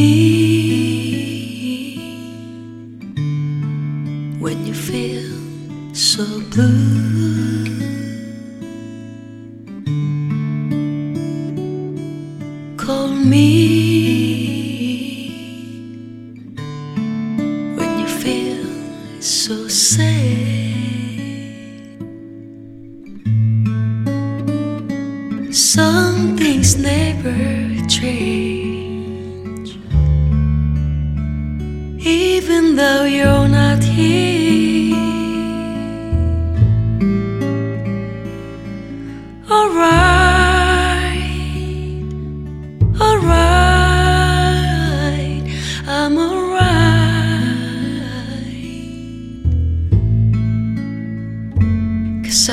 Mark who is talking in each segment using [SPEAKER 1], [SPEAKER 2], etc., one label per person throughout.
[SPEAKER 1] me when you feel so blue. Call me when you feel so sad. Some things never change, even though you're not here. Alright, alright, I'm alright, 'cause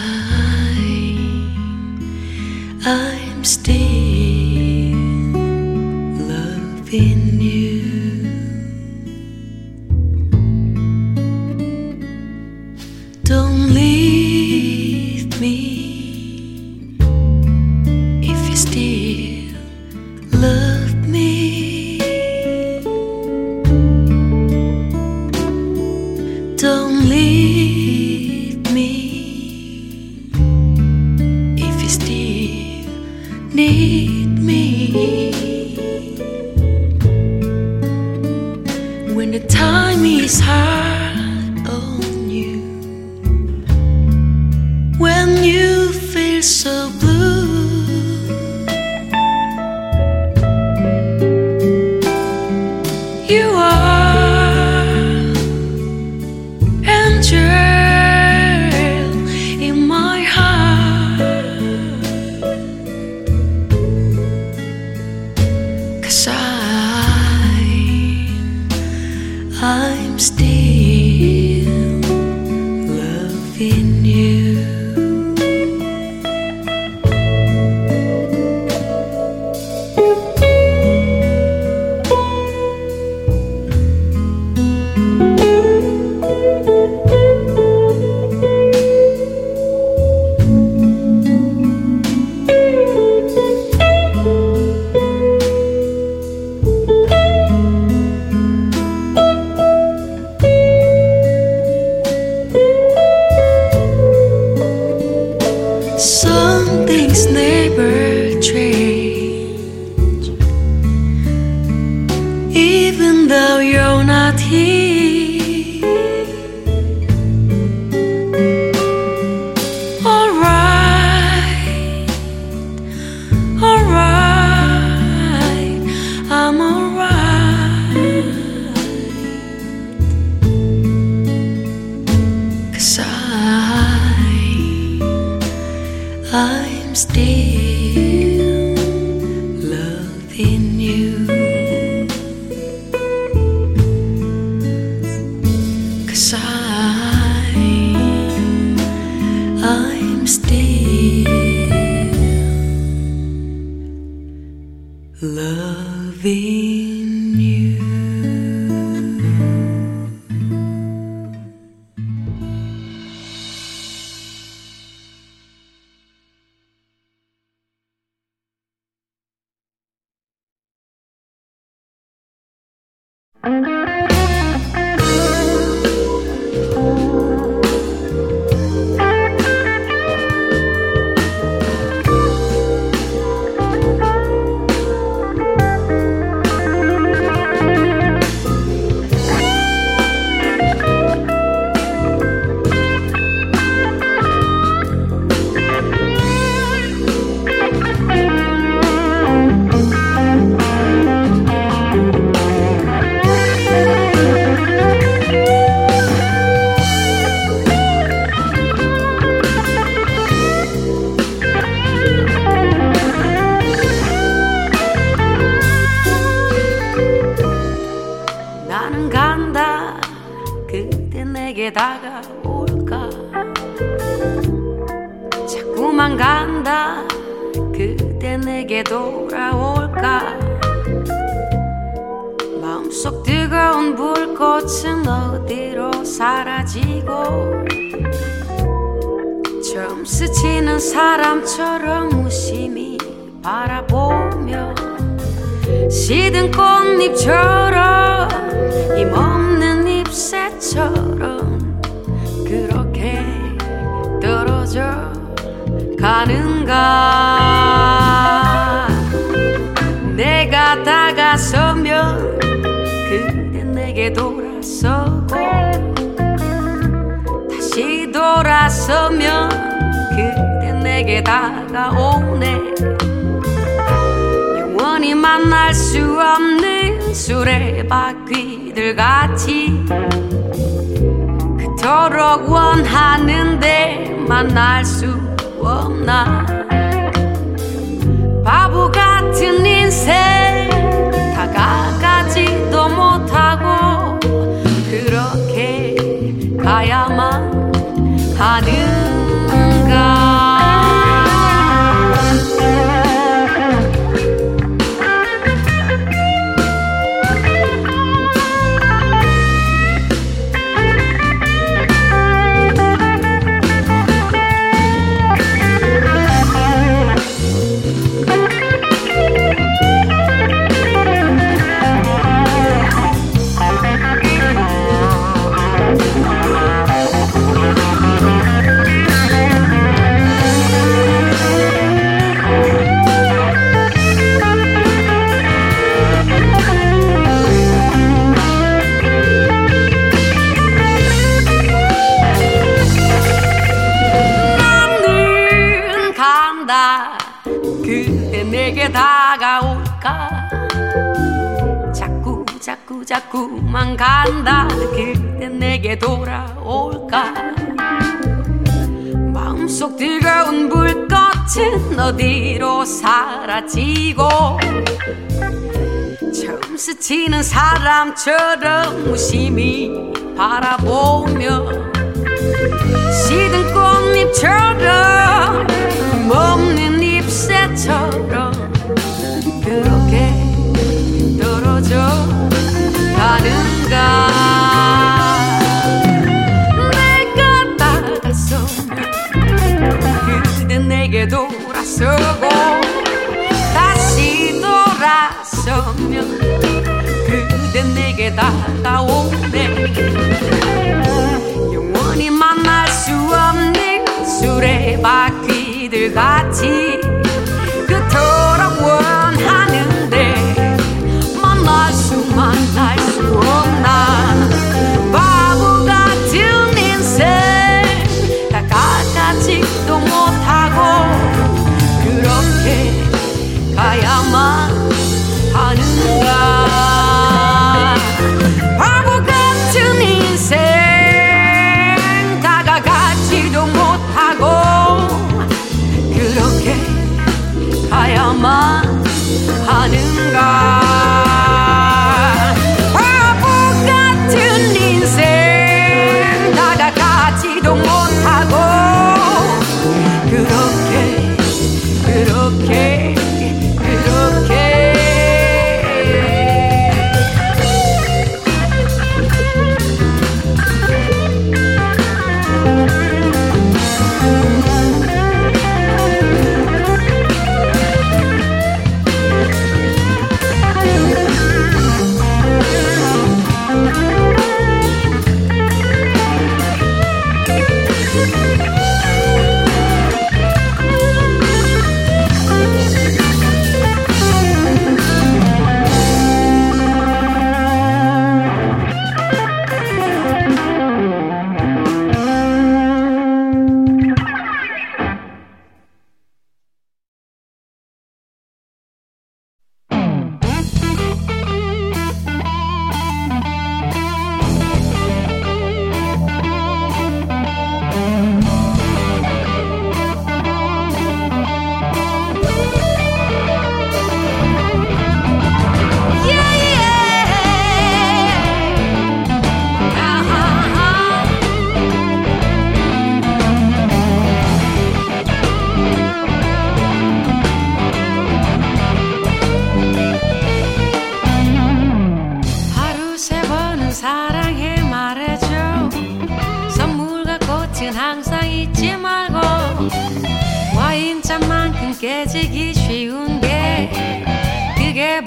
[SPEAKER 1] I'm still loving you. Don't leave me if you still love me. Don't leave me if you still need me. When the time is hard on you, when you feel so blue, you are angel in my heart, 'cause I'm still loving you. Some things never change, even though you're not here. Alright, alright, I'm alright, 'cause I'm still loving you. 'Cause I'm still loving you. 나는 간다, 그대 내게 다가올까. 자꾸만 간다, 그대 내게 돌아올까. 마음속 뜨거운 불꽃은 어디로 사라지고, 처음 스치는 사람처럼 무심히 바라보며 시든 꽃잎처럼 힘없는 잎새처럼 그렇게 떨어져 가는가. 내가 다가서면 그대 내게 돌아서고 다시 돌아서면 그대 내게 다가오네. 영원히 만날 수 없는 수레바퀴들 같이 그토록 원하는데 만날 수 없나. 바보 같은 인생 다가가지도 못하고 그렇게 가야만 하는가. 다가올까. 자꾸만 간다. 그때 내게 돌아올까. 마음속 뜨거운 불꽃은 어디로 사라지고 처음 스치는 사람처럼 무심히 바라보며 시든 꽃잎처럼 먹는 잎새처럼 그렇게 떨어져 가는가. 내가 다가서면 그대 내게 돌아서고 다시 돌아서면 그대 내게 다가오네. 영원히 만날 수 없는 수레바퀴들 같이 그토록 원하는데 만날 수 없나. 바보 같은 인생 다가가지도 못하고 그렇게 가야만 하는가. 바보 같은 인생 다가가지도 못하고 그렇게 가야만 하는가. 바보 같은 인생 다가가지도 못하고 그렇게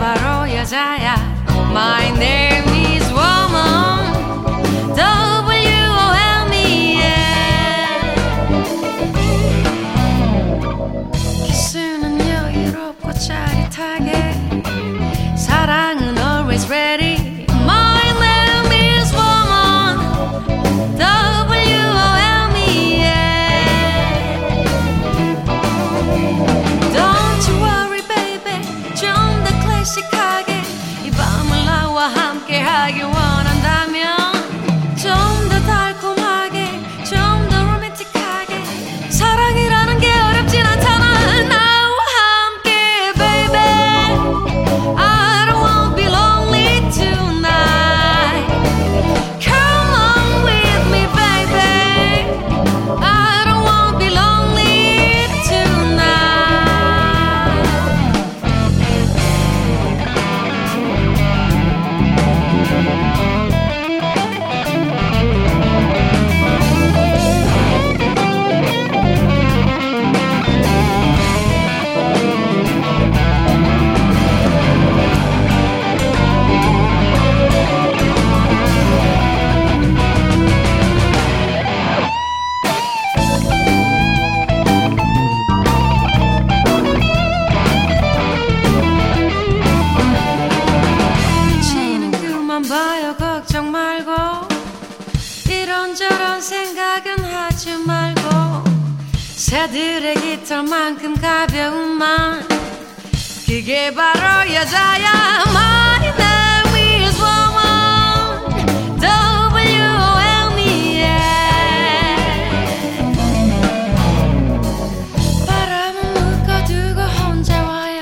[SPEAKER 1] 바로 여자야. My name is woman. W-O-M-E-N. 키스는 여유롭고 짜릿하게. 사랑은 always ready. My name is woman. W-O-M-E-N. Don't you worry baby. 좀 더 클래식하게 이 밤을 나와 함께 하길 원한다면 좀 더 달콤하게 좀 더 로맨틱하게 사랑이라는 게 어렵진 않잖아. 나와 함께 baby. I don't wanna be lonely tonight. Come on with me baby. I don't wanna be lonely tonight. 눈치는 그만 봐요. 걱정 말고 이런저런 생각은 하지 말고 새들의 깃털만큼 가벼운 맘 그게 바로 여자야. My name is woman. W-O-M-E-N. 바람은 묶어두고 혼자 와요.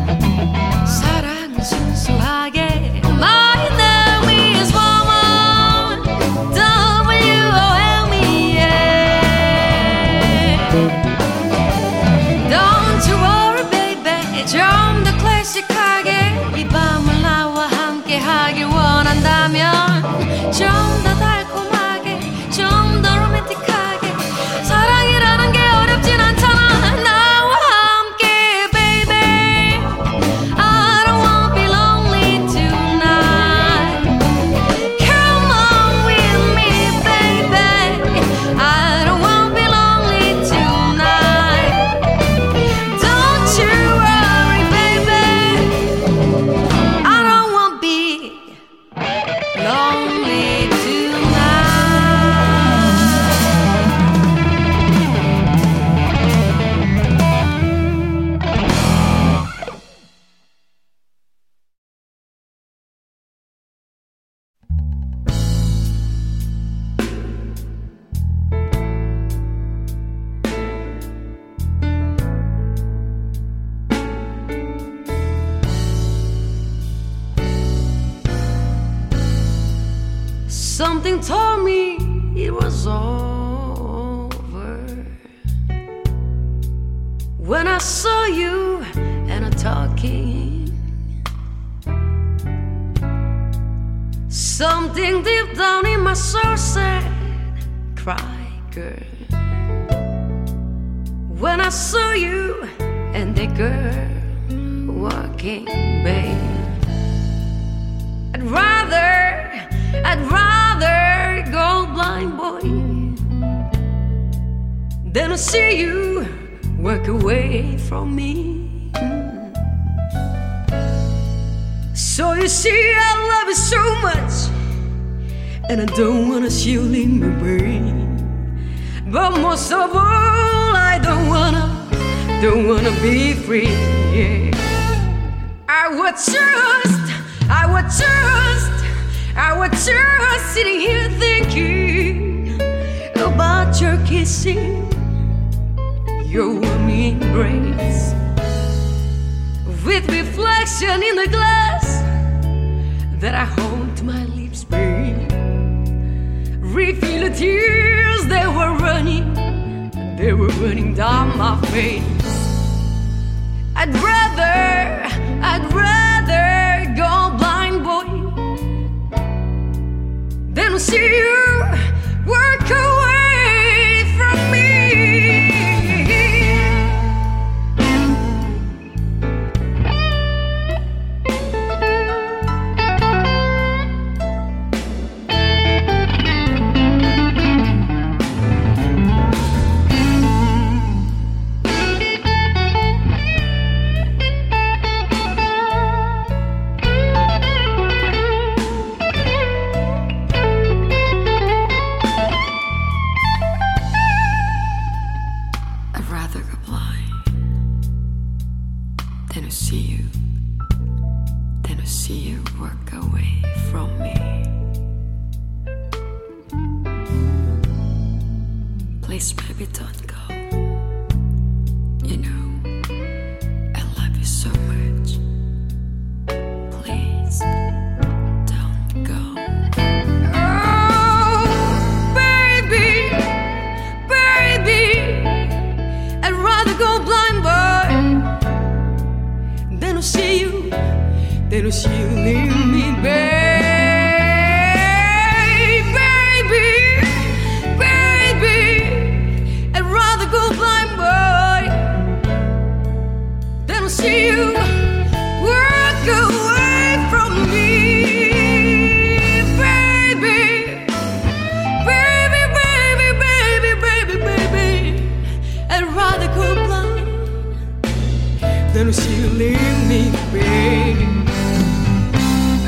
[SPEAKER 1] 사랑은 순수하게. My name is woman. W-O-M-E-N. Don't you worry baby. 좀 더 클래식하게 이 밤을 나와 함께 하길 원한다면 좀 더 달콤하게 좀 더 로맨틱하게 사랑이라는 게 어렵진 않잖아. 나와 함께 baby. I don't wanna be lonely tonight. Come on with me baby. I don't wanna be lonely tonight. Don't you worry baby. I don't wanna be lonely tonight. Something told me it was over when I saw you and her talking. Something deep down in my soul said, cry girl. When I saw you and the girl walking, babe, I'd rather go blind, boy, than to see you walk away from me. So you see, I love you so much, and I don't wanna see you leave me, babe. But most of all, I don't wanna be free. Yeah. I would just sitting here thinking about your kissing, your warm embrace, with reflection in the glass that I hold to my lips, babe. Refill the tears that were running down my face. I'd rather go blind, boy, than to see you walk away from me. baby, don't go. You know, I love you so much. Please, don't go. Oh, baby, baby, I'd rather go blind, boy, than to see you, than to see you leave me, baby. See you walk away from me, baby, baby, baby, baby, baby, baby. I'd rather go blind than to see you leave me, baby.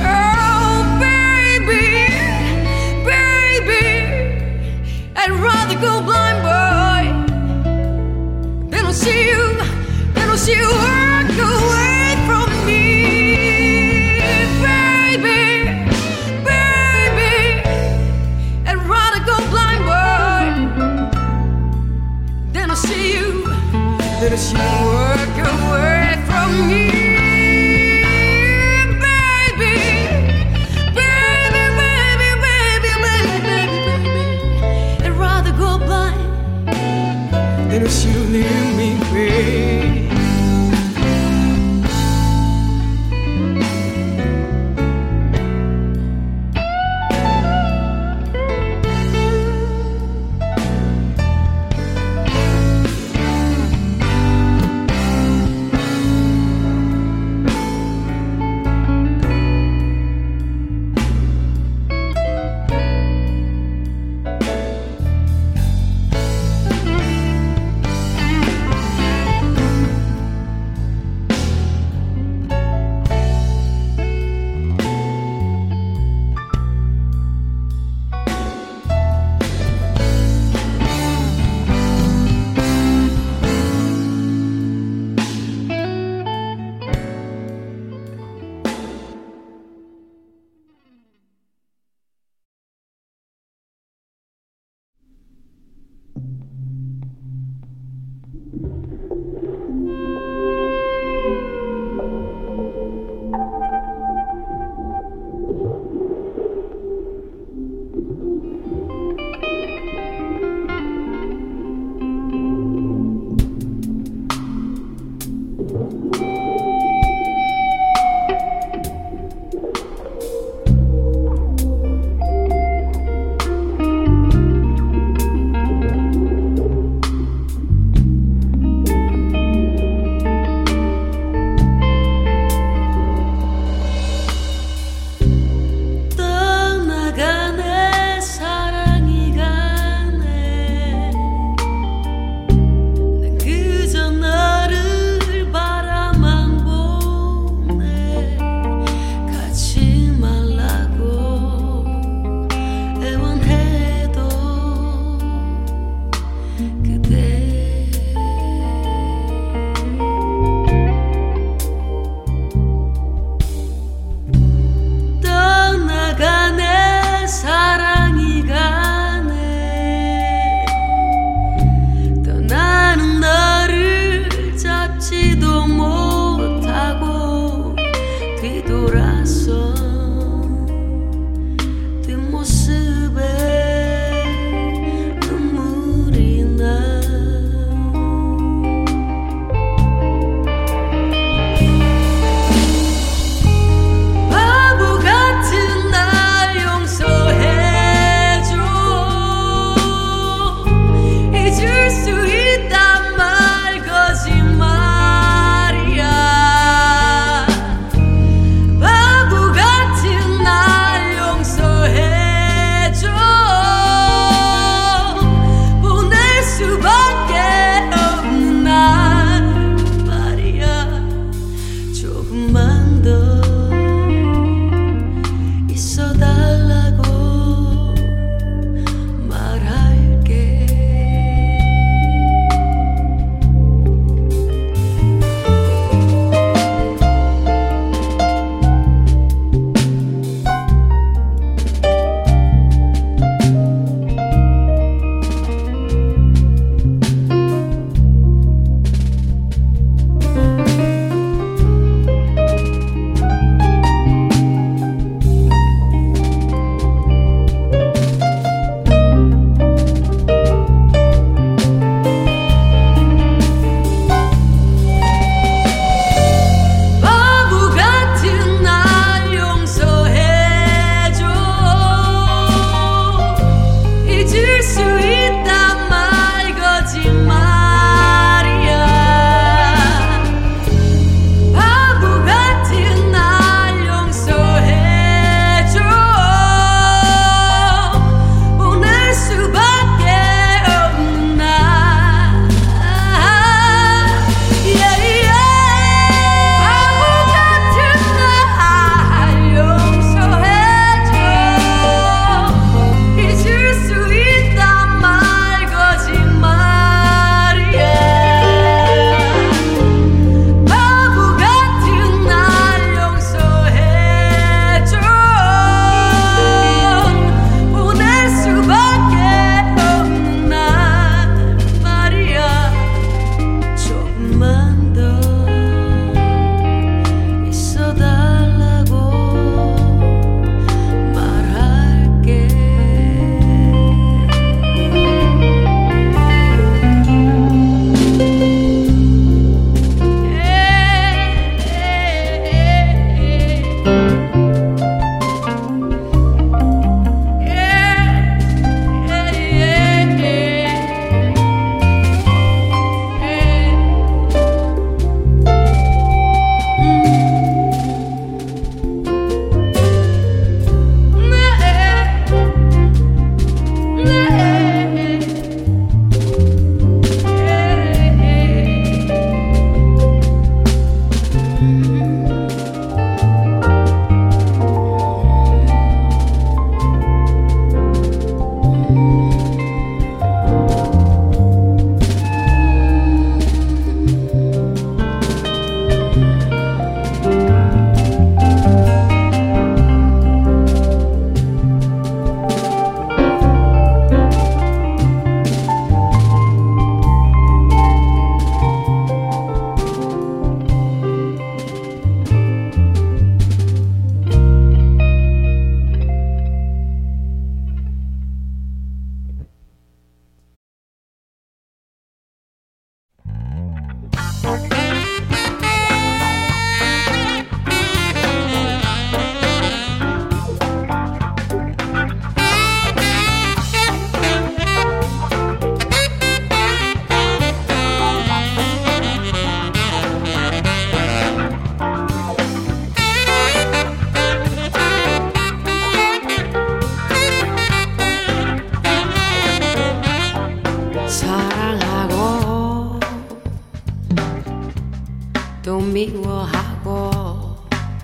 [SPEAKER 1] 미워하고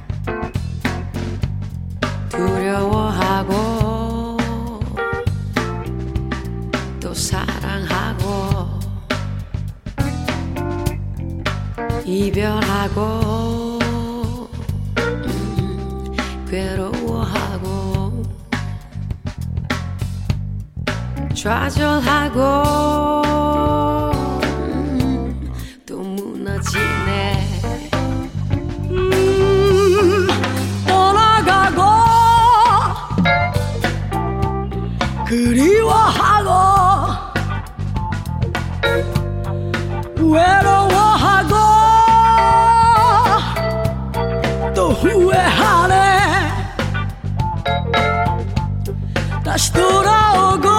[SPEAKER 1] 두려워하고 또 사랑하고 이별하고 괴로워하고 좌절하고 또 무너지네.
[SPEAKER 2] 떠나가고 그리워하고 외로워하고 또 후회하네. 다시 돌아오고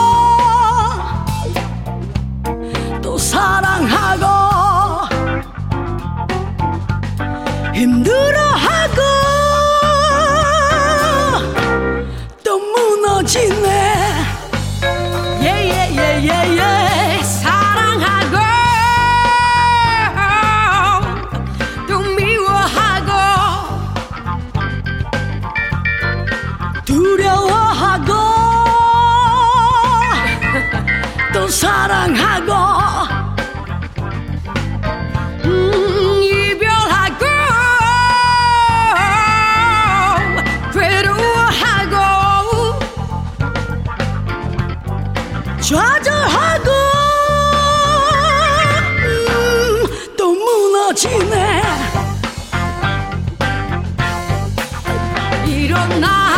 [SPEAKER 2] 또 사랑하고 힘들어하고 또 무너지네.
[SPEAKER 1] 예예예예예 사랑하고 또 미워하고
[SPEAKER 2] 두려워하고 또 사랑하고
[SPEAKER 1] 이별하고 괴로워하고
[SPEAKER 2] 좌절하고 또 무너지네.
[SPEAKER 1] 일어나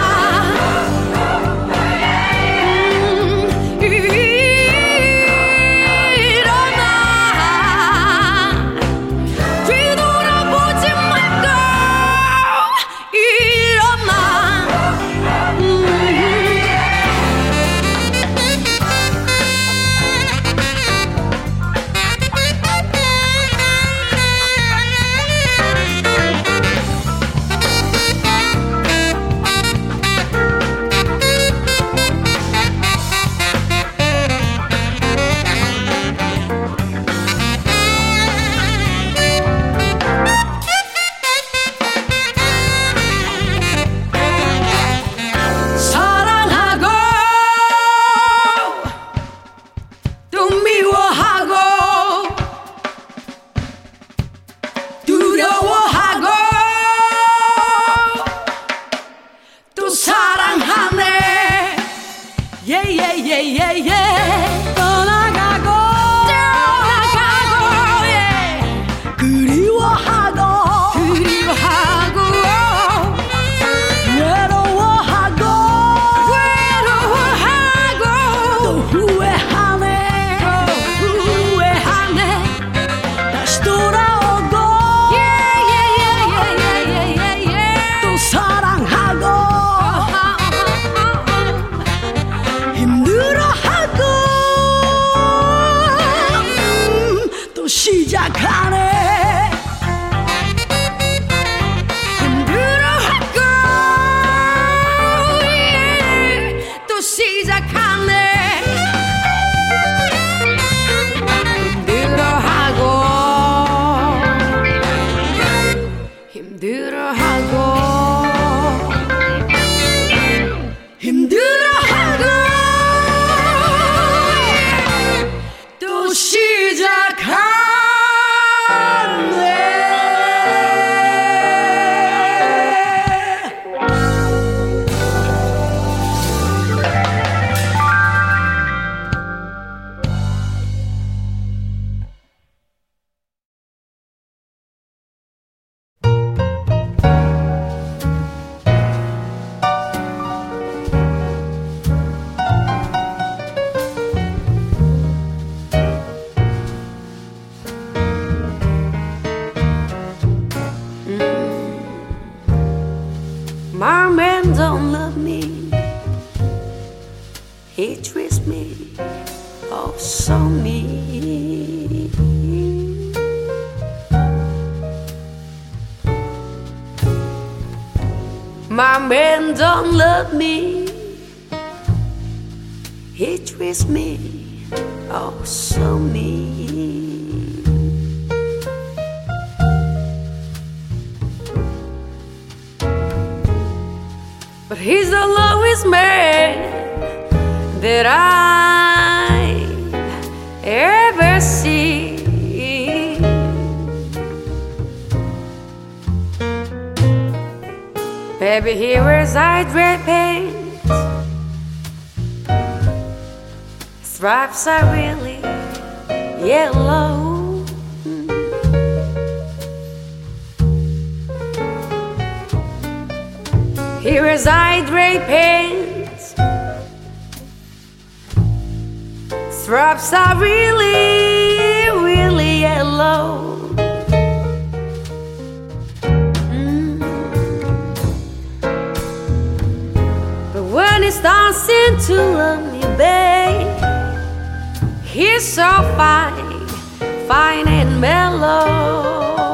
[SPEAKER 1] 뒤돌아보지 말고 사랑하고 또 미워하고 두려워하고 또 사랑하네. 예예예예예
[SPEAKER 2] 떠나가고
[SPEAKER 1] 예.
[SPEAKER 2] 그리워하고
[SPEAKER 1] 그리워하고
[SPEAKER 2] 외로워하고
[SPEAKER 1] 외로워하고
[SPEAKER 2] 또 후회하네.
[SPEAKER 1] 후회하네.
[SPEAKER 2] 다시 돌아오고
[SPEAKER 1] 예예예예예예예
[SPEAKER 2] 또 사랑하고 힘들어하고 또 시작하네.
[SPEAKER 1] 힘들어하고 또 시작하네. 힘들어하고 힘들어하고 또 시작하네. My man don't love me. He treats me oh so mean. My man don't love me. He treats me oh so mean. but he's the lowest man that I ever seen. Baby, he wears red pants. Stripes are really yellow. He wears red pants. Stripes are really yellow. But when he's dancing to love me, babe, he's so fine and mellow.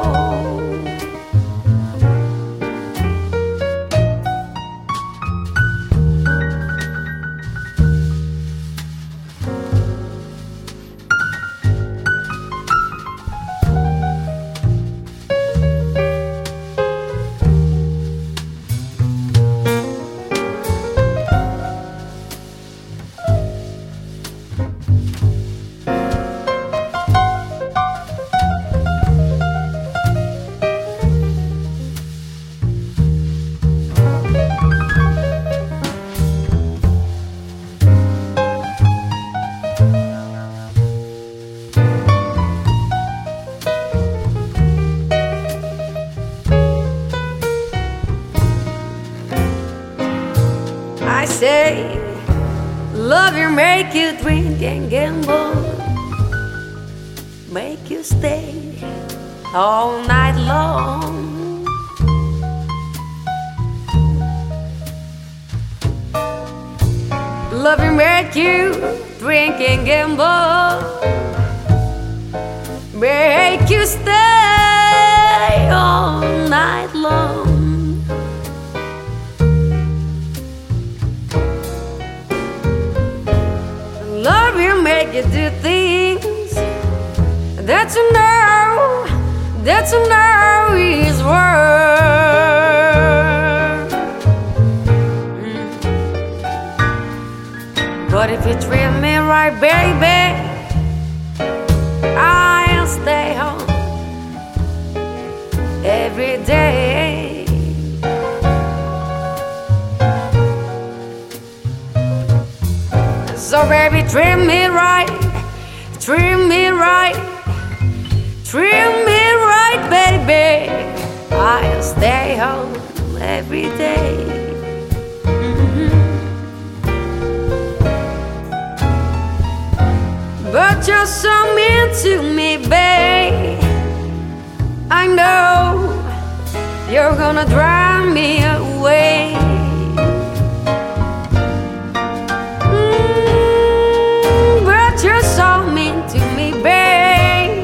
[SPEAKER 1] I say, love you, make you drink and gamble, make you stay all night long. Love you, make you drink and gamble, make you stay all night long. Love you, make you do things that you know is worth. But if you treat me right, baby, I'll stay home every day. So baby, treat me right, treat me right, treat me right, baby. I'll stay home every day. But you're so mean to me, babe. I know you're gonna drive me away. You're so mean to me, babe.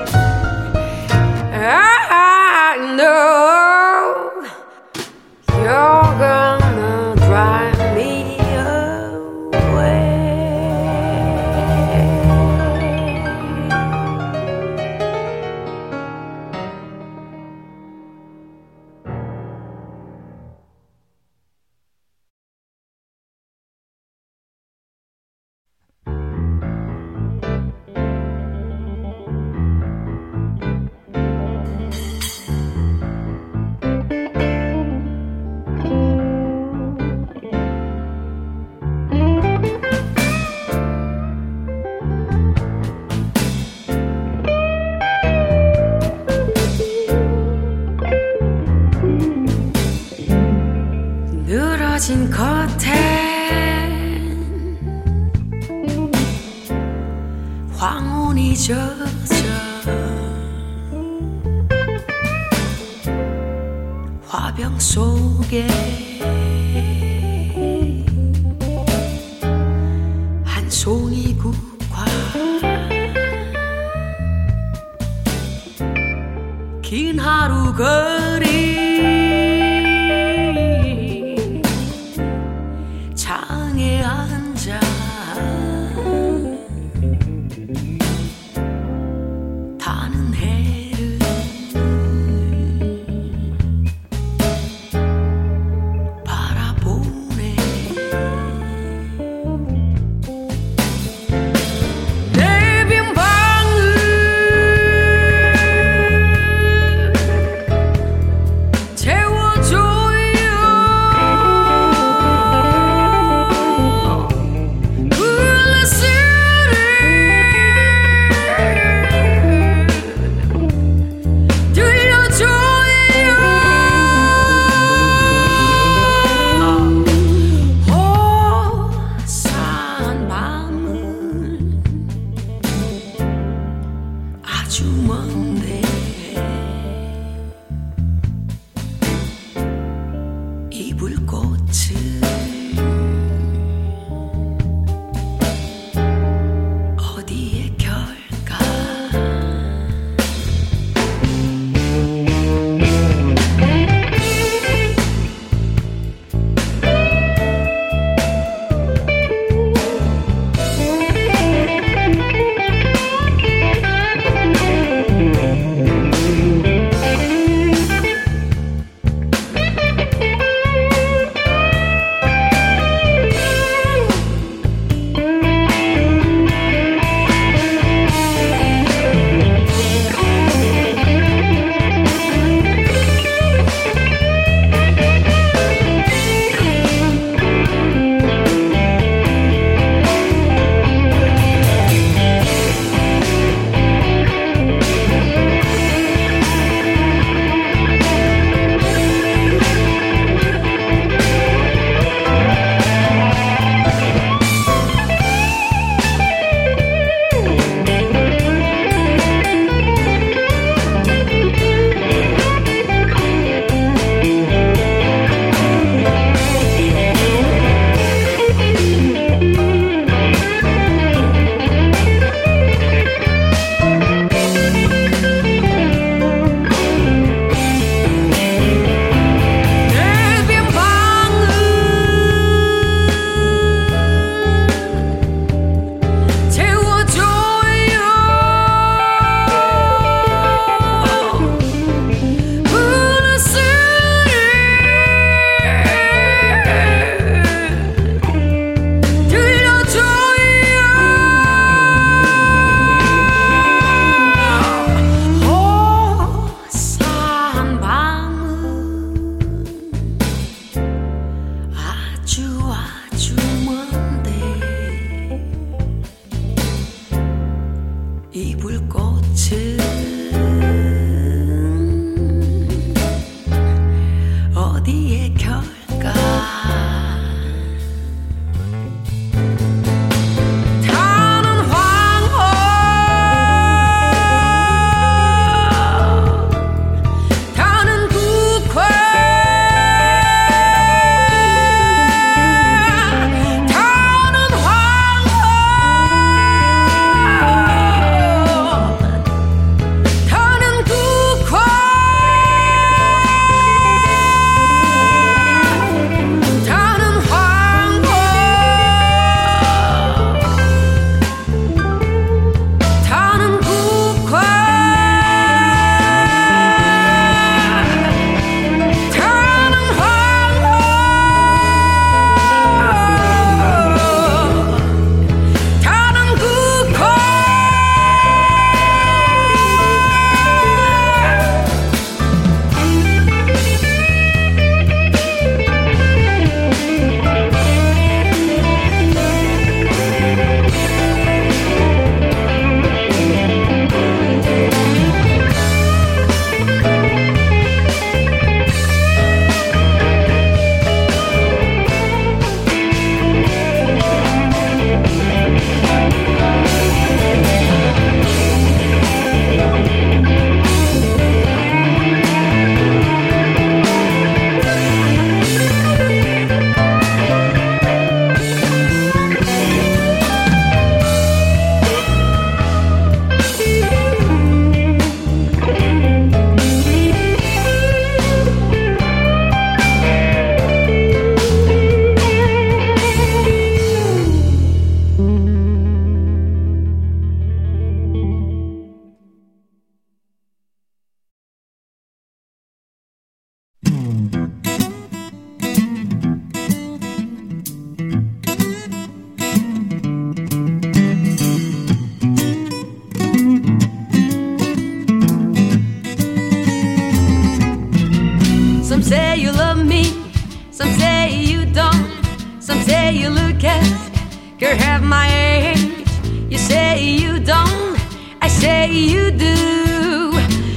[SPEAKER 1] I know you're gonna drive me away. 늘어진 커튼 황혼이 젖어 화병 속에 한 송이 국화 긴 하루 거리 창에 앉아 타는 해를 바라보며 주면 돼. 이 불꽃은 어디에 켤까. Some say you love me, some say you don't. Some say you look at girl half my age. You say you don't, I say you do.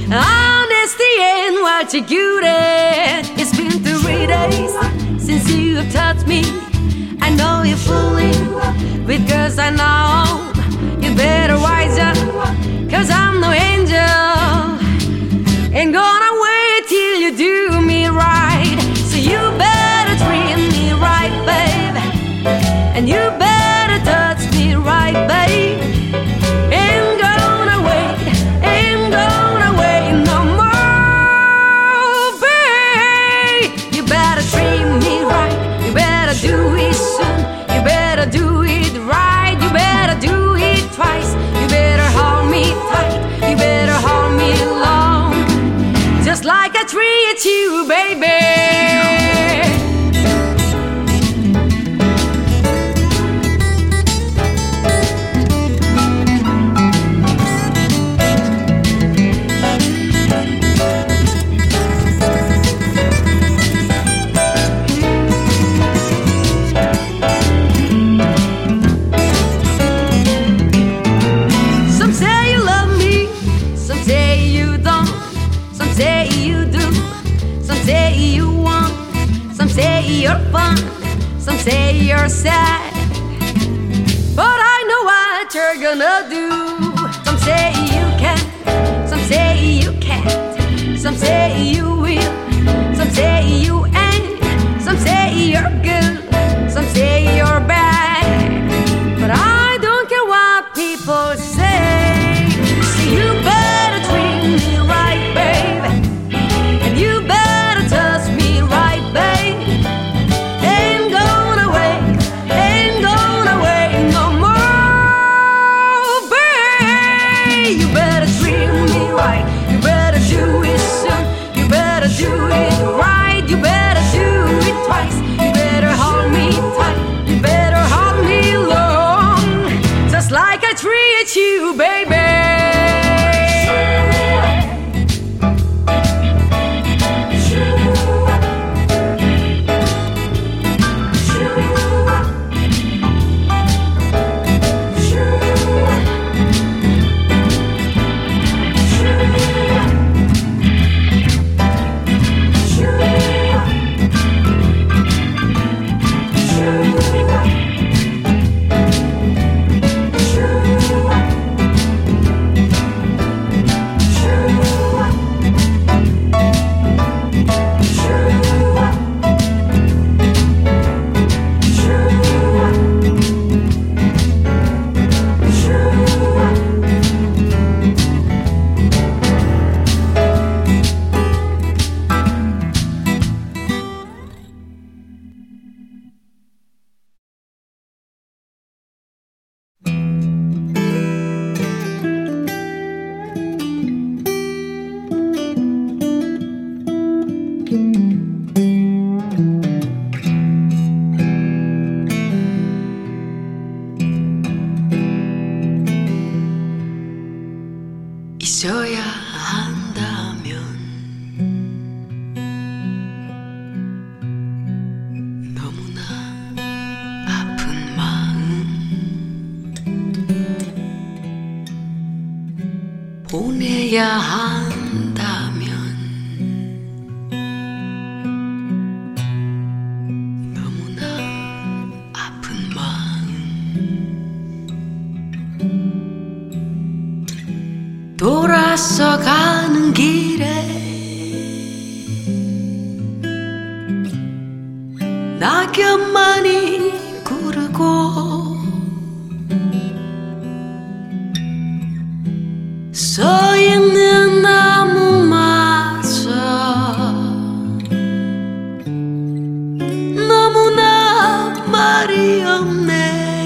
[SPEAKER 1] Honesty ain't what you good at. It's been 3 days since you have touched me. I know you're fooling with girls I know. You better wise up, 'cause I'm no angel. Ain't gonna wait till you do me right. So you better treat me right, babe. And you better touch me right, babe. Ain't gonna wait no more, babe. You better treat me right. You better do it soon. You better do it right. You better do it twice. You better hold me tight. You better hold me long, just like I treat you, baby. Some say you love me, some say you don't. Some say you do, some say you want. Some say you're fun, some say you're sad. But I know what you're gonna do. Some say you can, some say you can't. Some say you will, some say you ain't. Some say you're good, some say you're bad. But I don't care what people say. So you better treat me right, baby. And you better touch me right, babe. Ain't gonna wait no more, babe. You better treat me right. You better do it soon. You better do it right. You better do it twice. You better hold 잊어야 한다면 너무나 아픈 마음 보내야 한다면 너무나 아픈 마음 돌아서 가는 길에 낙엽만이 구르고 서 있는 나무마저 너무나 말이 없네.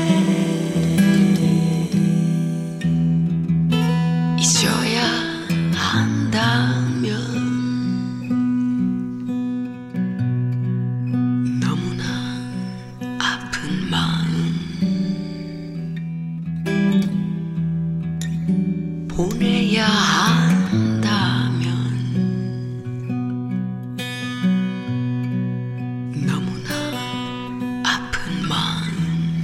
[SPEAKER 1] 잊어야 한다면 너무나 아픈 마음 보내야 한다면 너무나 아픈 마음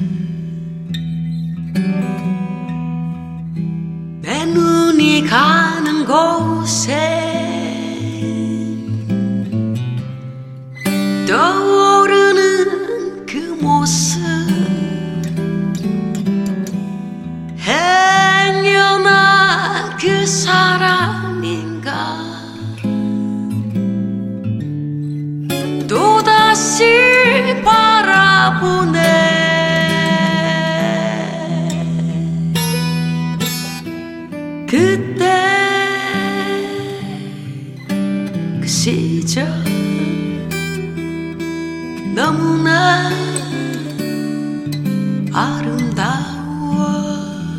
[SPEAKER 1] 내 눈이 가는 곳에 떠오르는 그 모습 행여나 그 사람인가 또다시 바라보네. 그때 그 시절 너무나 아름다워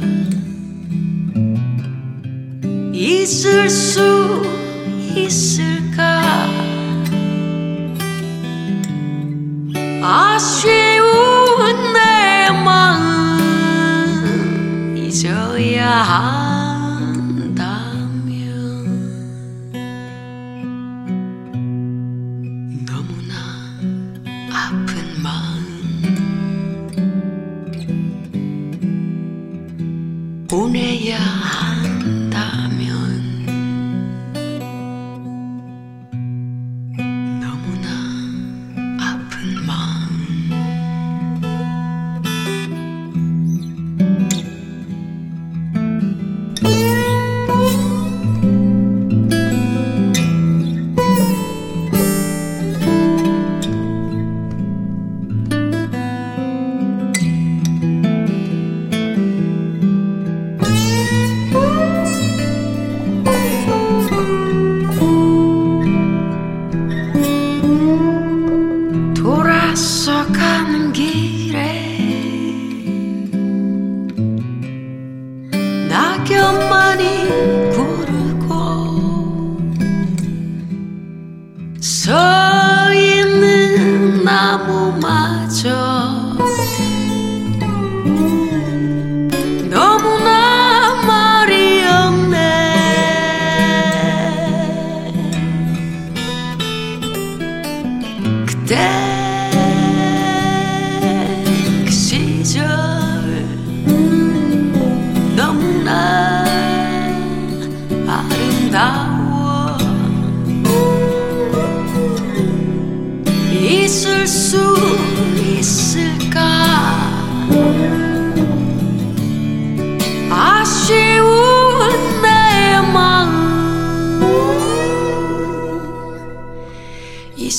[SPEAKER 1] 잊을 수 있을까. 아쉬운 내 마음 잊어야 한다면 너무나 아픈 마음 보내야 한다면 너무나 아픈 마음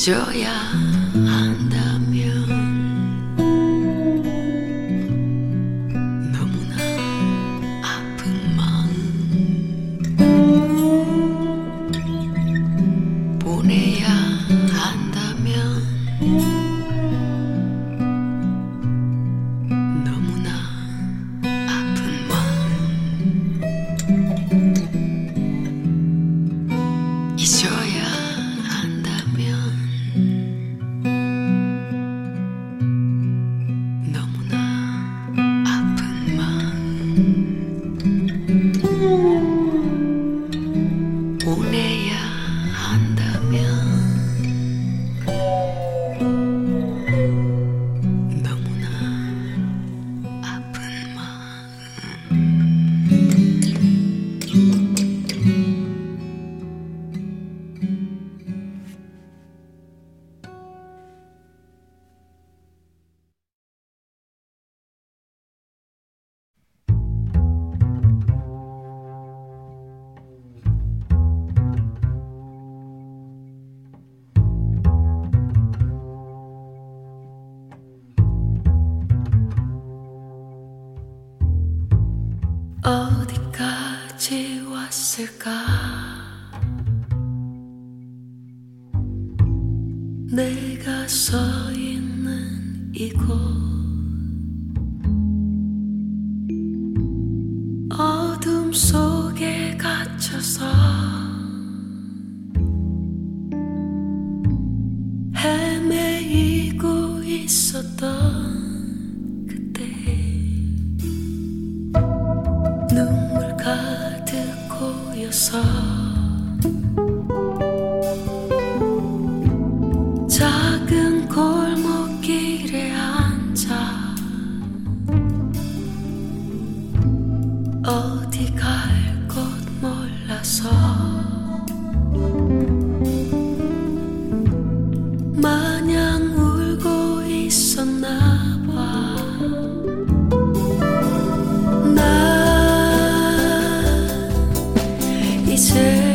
[SPEAKER 1] 잊어야 한다면 너무나 아픈 마음 보내야 한다면 너무나 아픈 마음 잊어야 보내야 한다면 너무나 아픈 마음 어디까지 왔을까 내가 서 있는 이곳 어둠 속에 갇혀서 헤매이고 있었던 눈물 가득 고여서 작은 골목길에 앉아 어디 갈 곳 몰라서 마냥 울고 있었나 봐 이제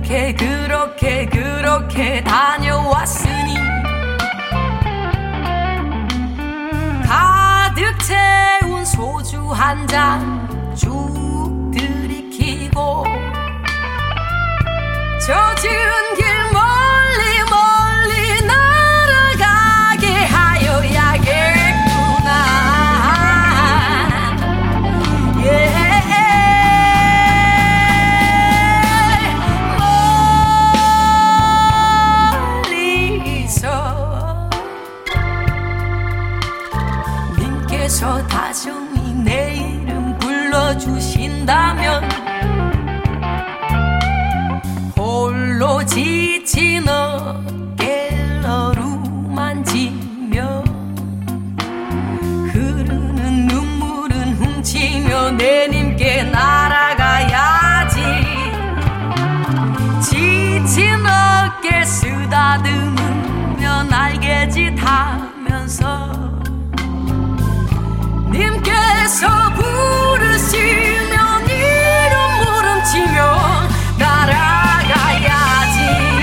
[SPEAKER 1] 그렇게 다녀왔으니 가득 채운 소주 한 잔 쭉 들이키고 젖은 길 멀리 멀리 날아가게 하여야겠구나. 멀리서 님께서 다정히 내 이름 불러주신다면 홀로 지친 어깨를 어루만지며 흐르는 눈물은 훔치며 내님께 날아가야지. 지친 어깨 쓰다듬으며 날개짓 하면서 님께서 부르시면 이름 물음치며 날아가야지.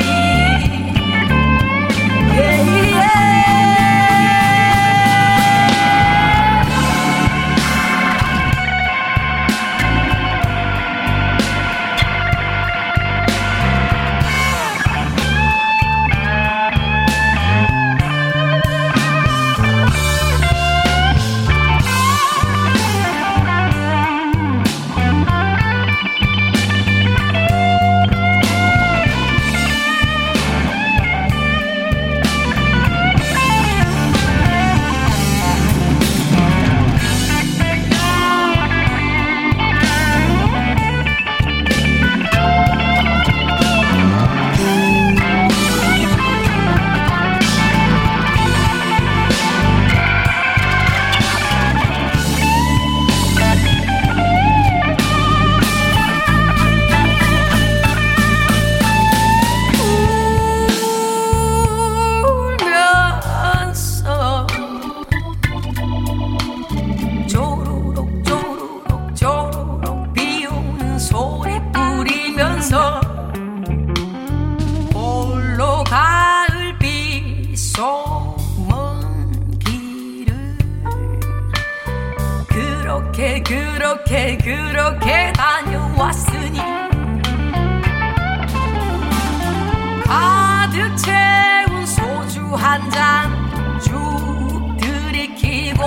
[SPEAKER 1] 홀로 가을비 속 먼 길을 그렇게 다녀왔으니 가득 채운 소주 한 잔 쭉 들이키고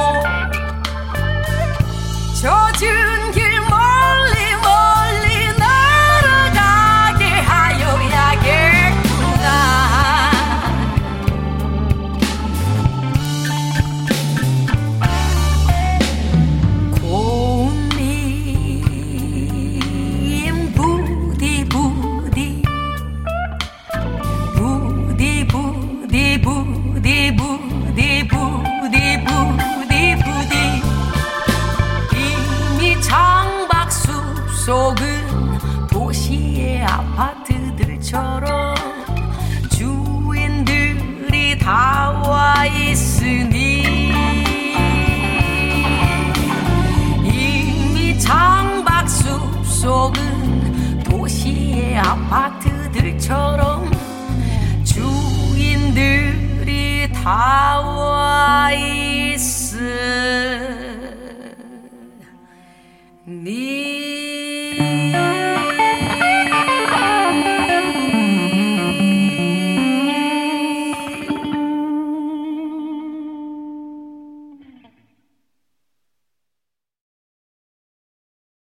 [SPEAKER 1] 젖은 길 멀리 멀리 날아가게 하여야겠구나. 고운님 부디 부디 부디 부디 부디 부디 부디 부디 부디 이미 창밖숲 속은 도시의 아파트들처럼 주인들이 다 와 있으니 이미 창밖숲 속은 도시의 아파트들처럼 주인들이 다 와 있으니